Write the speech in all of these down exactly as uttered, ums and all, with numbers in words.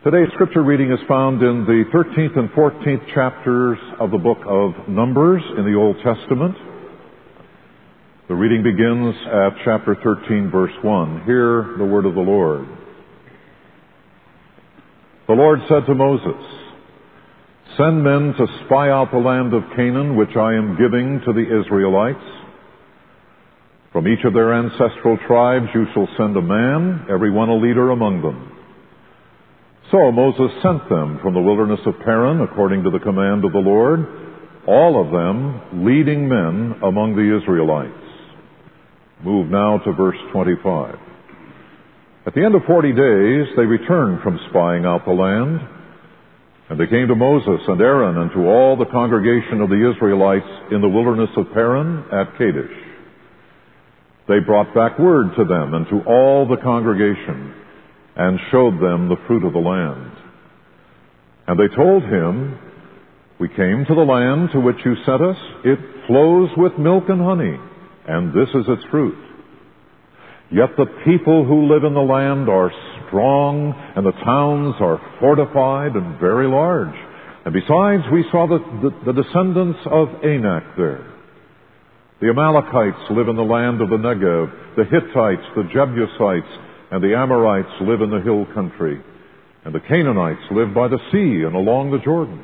Today's scripture reading is found in the thirteenth and fourteenth chapters of the book of Numbers in the Old Testament. The reading begins at chapter thirteen, verse one. Hear the word of the Lord. The Lord said to Moses, "Send men to spy out the land of Canaan, which I am giving to the Israelites. From each of their ancestral tribes you shall send a man, every one a leader among them." So Moses sent them from the wilderness of Paran, according to the command of the Lord, all of them leading men among the Israelites. Move now to verse twenty-five. At the end of forty days, they returned from spying out the land, and they came to Moses and Aaron and to all the congregation of the Israelites in the wilderness of Paran at Kadesh. They brought back word to them and to all the congregation, and showed them the fruit of the land. And they told him, "We came to the land to which you sent us. It flows with milk and honey, and this is its fruit. Yet the people who live in the land are strong, and the towns are fortified and very large. And besides, we saw the, the, the descendants of Anak there. The Amalekites live in the land of the Negev. The Hittites, the Jebusites, and the Amorites live in the hill country, and the Canaanites live by the sea and along the Jordan."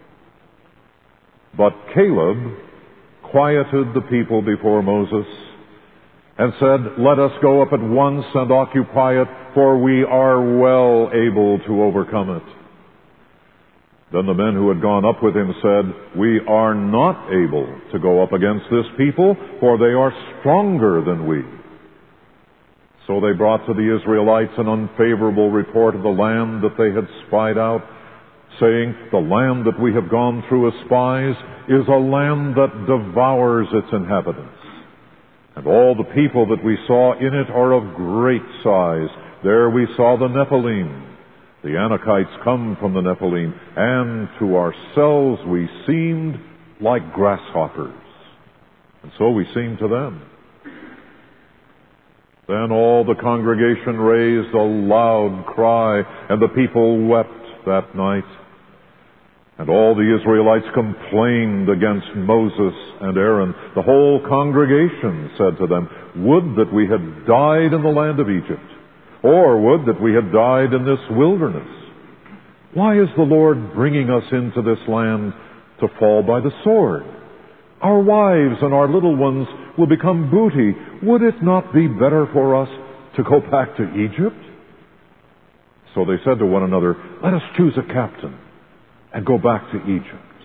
But Caleb quieted the people before Moses and said, "Let us go up at once and occupy it, for we are well able to overcome it." Then the men who had gone up with him said, "We are not able to go up against this people, for they are stronger than we." So they brought to the Israelites an unfavorable report of the land that they had spied out, saying, "The land that we have gone through as spies is a land that devours its inhabitants. And all the people that we saw in it are of great size. There we saw the Nephilim. The Anakites come from the Nephilim, and to ourselves we seemed like grasshoppers. And so we seemed to them." Then all the congregation raised a loud cry, and the people wept that night. And all the Israelites complained against Moses and Aaron. The whole congregation said to them, "Would that we had died in the land of Egypt, or would that we had died in this wilderness. Why is the Lord bringing us into this land to fall by the sword? Our wives and our little ones will become booty. Would it not be better for us to go back to Egypt?" So they said to one another, "Let us choose a captain and go back to Egypt."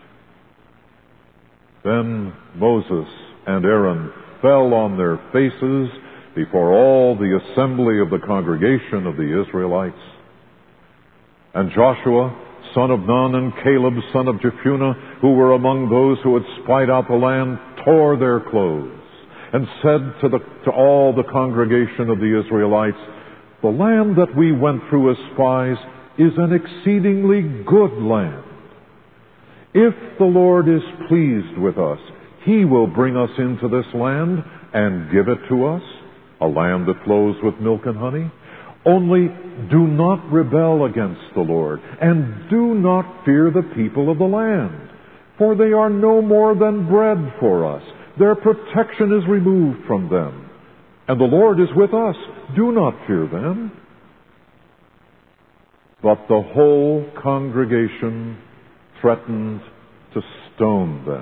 Then Moses and Aaron fell on their faces before all the assembly of the congregation of the Israelites. And Joshua, son of Nun, and Caleb, son of Jephunneh, who were among those who had spied out the land, tore their clothes and said to, the, to all the congregation of the Israelites, "The land that we went through as spies is an exceedingly good land. If the Lord is pleased with us, He will bring us into this land and give it to us, a land that flows with milk and honey. Only do not rebel against the Lord, and do not fear the people of the land, for they are no more than bread for us. Their protection is removed from them, and the Lord is with us. Do not fear them." But the whole congregation threatened to stone them.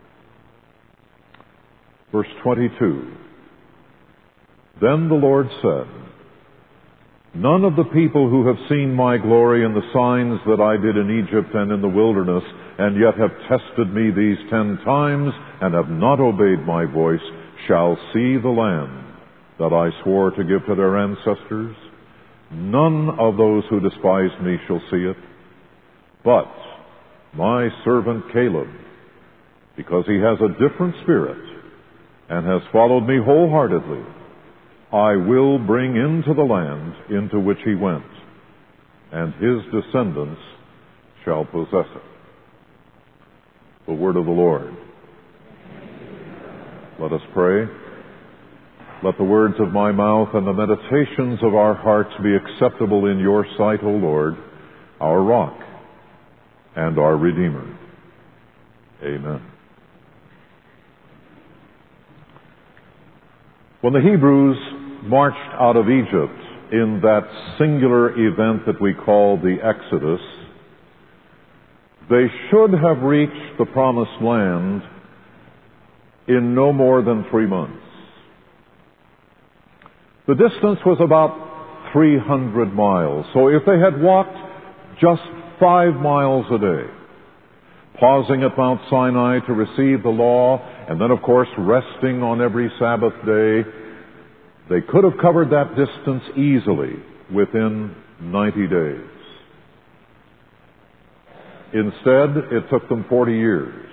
Verse twenty-two. Then the Lord said, "None of the people who have seen my glory and the signs that I did in Egypt and in the wilderness, and yet have tested me these ten times and have not obeyed my voice, shall see the land that I swore to give to their ancestors. None of those who despised me shall see it. But my servant Caleb, because he has a different spirit and has followed me wholeheartedly, I will bring into the land into which he went, and his descendants shall possess it." The word of the Lord. Let us pray. Let the words of my mouth and the meditations of our hearts be acceptable in your sight, O Lord, our rock, and our Redeemer. Amen. When the Hebrews marched out of Egypt in that singular event that we call the Exodus, they should have reached the promised land in no more than three months. The distance was about three hundred miles. So if they had walked just five miles a day, pausing at Mount Sinai to receive the law, and then, of course, resting on every Sabbath day, they could have covered that distance easily within ninety days. Instead, it took them forty years.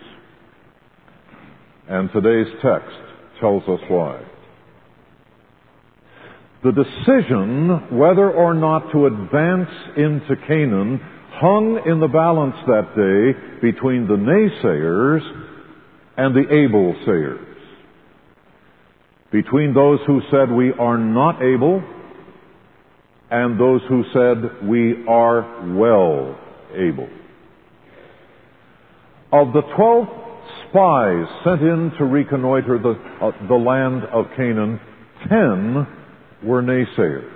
And today's text tells us why. The decision whether or not to advance into Canaan hung in the balance that day between the naysayers and the able-sayers. Between those who said we are not able and those who said we are well able. Of the twelve spies sent in to reconnoiter the, uh, the land of Canaan, ten were naysayers.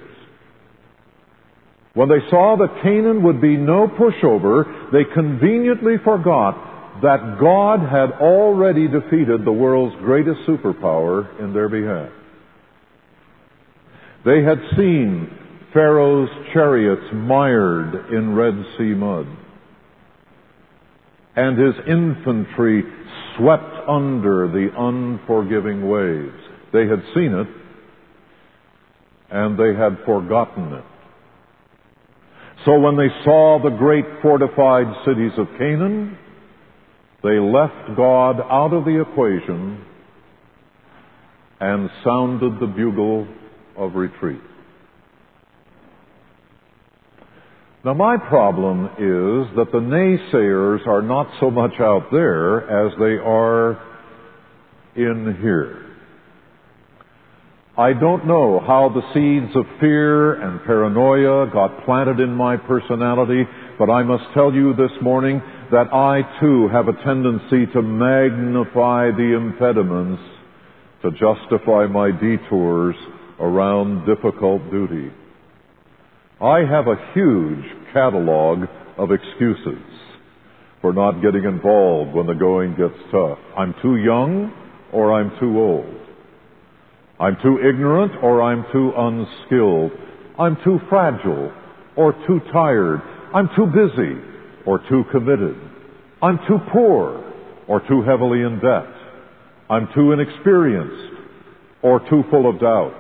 When they saw that Canaan would be no pushover, they conveniently forgot that God had already defeated the world's greatest superpower in their behalf. They had seen Pharaoh's chariots mired in Red Sea mud, and his infantry swept under the unforgiving waves. They had seen it, and they had forgotten it. So when they saw the great fortified cities of Canaan, they left God out of the equation and sounded the bugle of retreat. Now, my problem is that the naysayers are not so much out there as they are in here. I don't know how the seeds of fear and paranoia got planted in my personality, but I must tell you this morning that I too have a tendency to magnify the impediments to justify my detours around difficult duty. I have a huge catalog of excuses for not getting involved when the going gets tough. I'm too young, or I'm too old. I'm too ignorant, or I'm too unskilled. I'm too fragile, or too tired. I'm too busy, or too committed. I'm too poor, or too heavily in debt. I'm too inexperienced, or too full of doubts.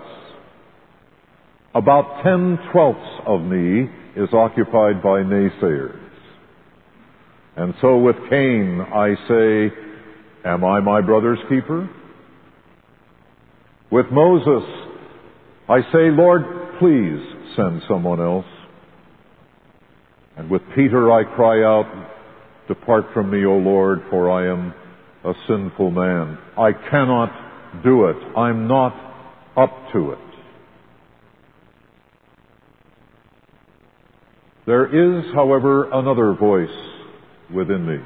About ten-twelfths of me is occupied by naysayers. And so with Cain, I say, am I my brother's keeper? With Moses, I say, Lord, please send someone else. And with Peter, I cry out, depart from me, O Lord, for I am a sinful man. I cannot do it. I'm not up to it. There is, however, another voice within me.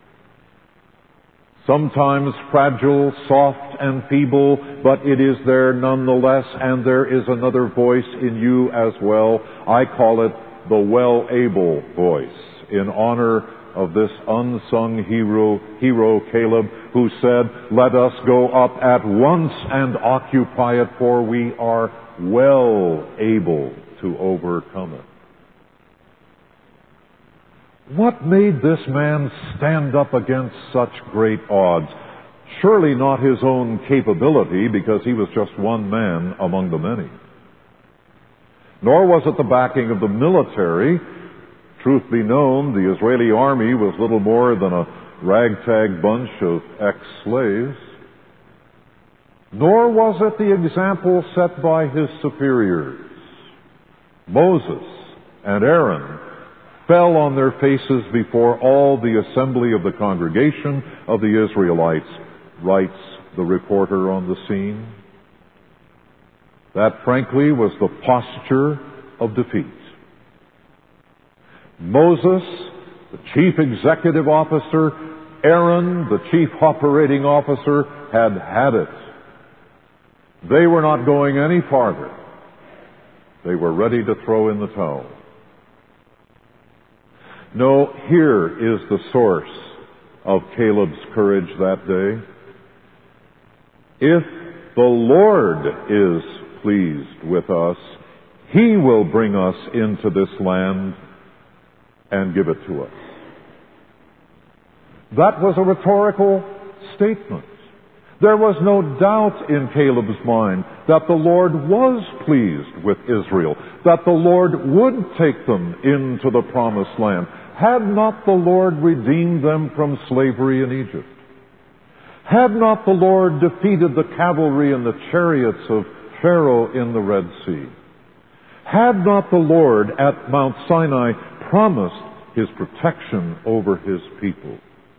Sometimes fragile, soft, and feeble, but it is there nonetheless, and there is another voice in you as well. I call it the well-able voice, in honor of this unsung hero, hero Caleb, who said, let us go up at once and occupy it, for we are well able to overcome it. What made this man stand up against such great odds? Surely not his own capability, because he was just one man among the many. Nor was it the backing of the military. Truth be known, the Israeli army was little more than a ragtag bunch of ex-slaves. Nor was it the example set by his superiors. Moses and Aaron fell on their faces before all the assembly of the congregation of the Israelites, writes the reporter on the scene. That, frankly, was the posture of defeat. Moses, the chief executive officer, Aaron, the chief operating officer, had had it. They were not going any farther. They were ready to throw in the towel. No, here is the source of Caleb's courage that day. If the Lord is pleased with us, He will bring us into this land and give it to us. That was a rhetorical statement. There was no doubt in Caleb's mind that the Lord was pleased with Israel, that the Lord would take them into the promised land. Had not the Lord redeemed them from slavery in Egypt? Had not the Lord defeated the cavalry and the chariots of Pharaoh in the Red Sea? Had not the Lord at Mount Sinai promised His protection over His people?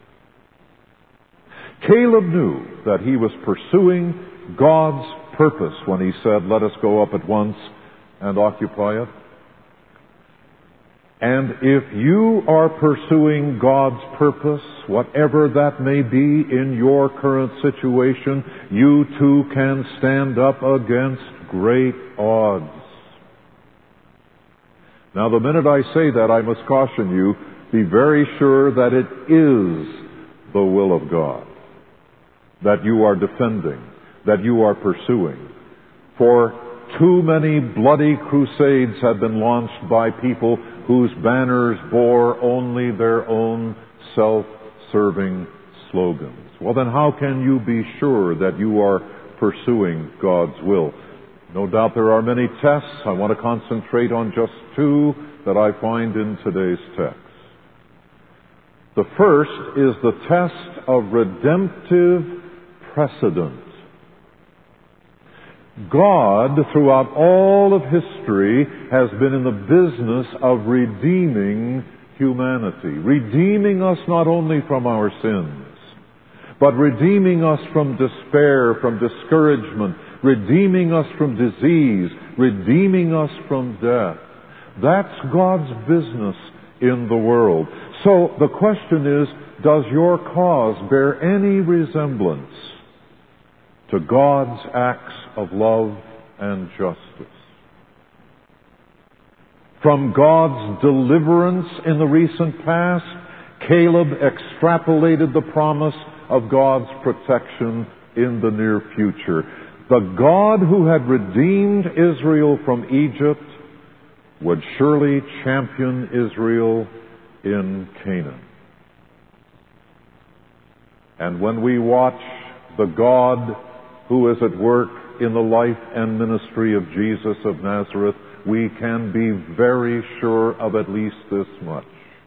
Caleb knew that he was pursuing God's purpose when he said, "Let us go up at once and occupy it." And if you are pursuing God's purpose, whatever that may be in your current situation, you too can stand up against great odds. Now, the minute I say that, I must caution you, be very sure that it is the will of God that you are defending, that you are pursuing. For too many bloody crusades have been launched by people whose banners bore only their own self-serving slogans. Well, then how can you be sure that you are pursuing God's will? No doubt there are many tests. I want to concentrate on just two that I find in today's text. The first is the test of redemptive precedent. God, throughout all of history, has been in the business of redeeming humanity. Redeeming us not only from our sins, but redeeming us from despair, from discouragement, redeeming us from disease, redeeming us from death. That's God's business in the world. So the question is, does your cause bear any resemblance to God's acts of love and justice? From God's deliverance in the recent past, Caleb extrapolated the promise of God's protection in the near future. The God who had redeemed Israel from Egypt would surely champion Israel in Canaan. And when we watch the God who is at work in the life and ministry of Jesus of Nazareth, we can be very sure of at least this much.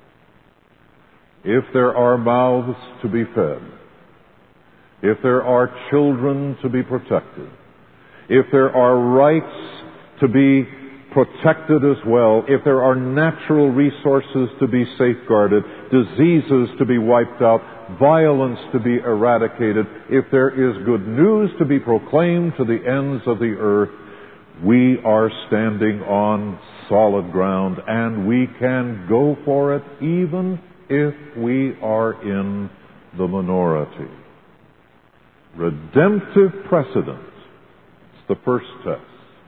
If there are mouths to be fed, if there are children to be protected, if there are rights to be protected as well, if there are natural resources to be safeguarded, diseases to be wiped out, violence to be eradicated, if there is good news to be proclaimed to the ends of the earth, we are standing on solid ground, and we can go for it even if we are in the minority. Redemptive precedent. It's the first test.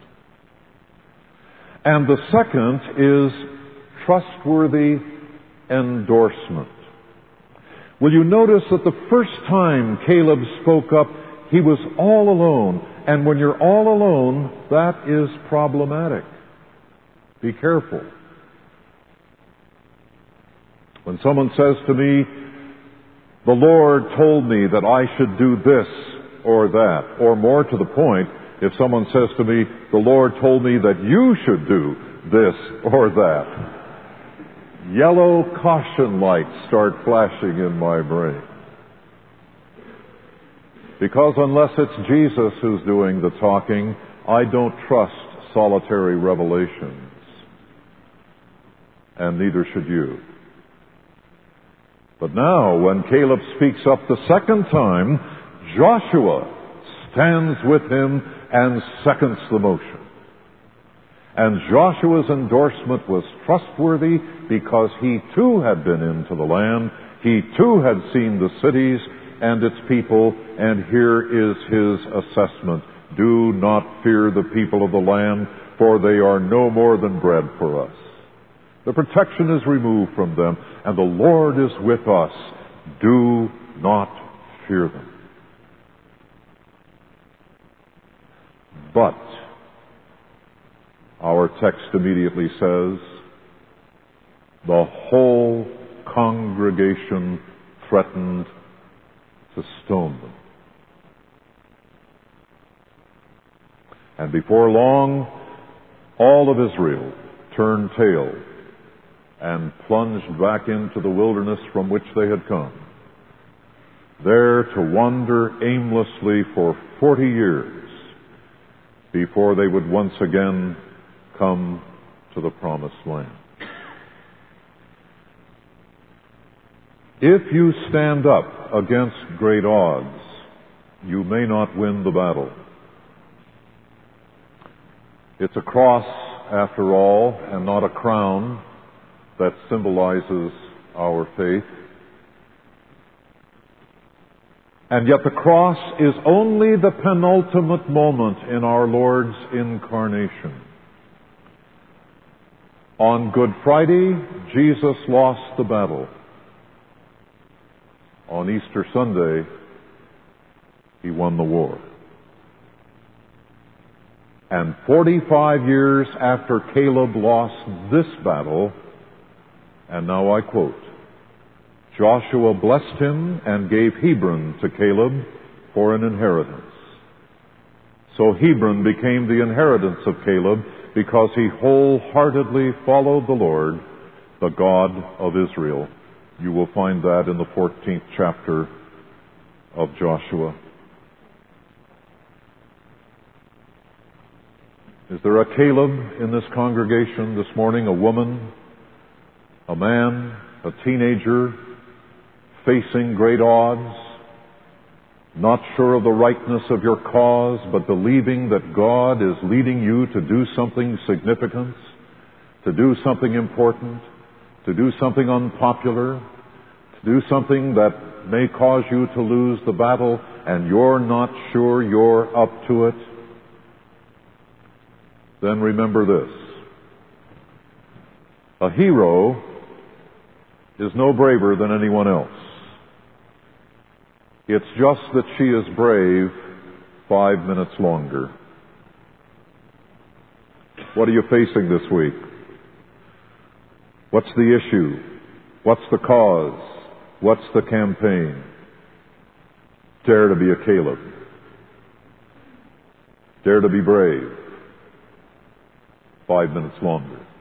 And the second is trustworthy endorsement. Will you notice that the first time Caleb spoke up, he was all alone. And when you're all alone, that is problematic. Be careful. When someone says to me, "The Lord told me that I should do this or that," or more to the point, if someone says to me, "The Lord told me that you should do this or that," yellow caution lights start flashing in my brain. Because unless it's Jesus who's doing the talking, I don't trust solitary revelations. And neither should you. But now, when Caleb speaks up the second time, Joshua stands with him and seconds the motion. And Joshua's endorsement was trustworthy because he too had been into the land. He too had seen the cities and its people, and here is his assessment. Do not fear the people of the land, for they are no more than bread for us. The protection is removed from them, and the Lord is with us. Do not fear them. But our text immediately says, the whole congregation threatened to stone them. And before long, all of Israel turned tail and plunged back into the wilderness from which they had come, there to wander aimlessly for forty years before they would once again come to the promised land. If you stand up against great odds, you may not win the battle. It's a cross, after all, and not a crown, that symbolizes our faith. And yet the cross is only the penultimate moment in our Lord's incarnation. On Good Friday, Jesus lost the battle. On Easter Sunday, he won the war. And forty-five years after Caleb lost this battle, and now I quote, Joshua blessed him and gave Hebron to Caleb for an inheritance. So Hebron became the inheritance of Caleb because he wholeheartedly followed the Lord, the God of Israel. You will find that in the fourteenth chapter of Joshua. Is there a Caleb in this congregation this morning? A woman, a man, a teenager, facing great odds, not sure of the rightness of your cause, but believing that God is leading you to do something significant, to do something important, to do something unpopular, to do something that may cause you to lose the battle, and you're not sure you're up to it? Then remember this. A hero is no braver than anyone else. It's just that she is brave five minutes longer. What are you facing this week? What's the issue? What's the cause? What's the campaign? Dare to be a Caleb. Dare to be brave. Five minutes longer.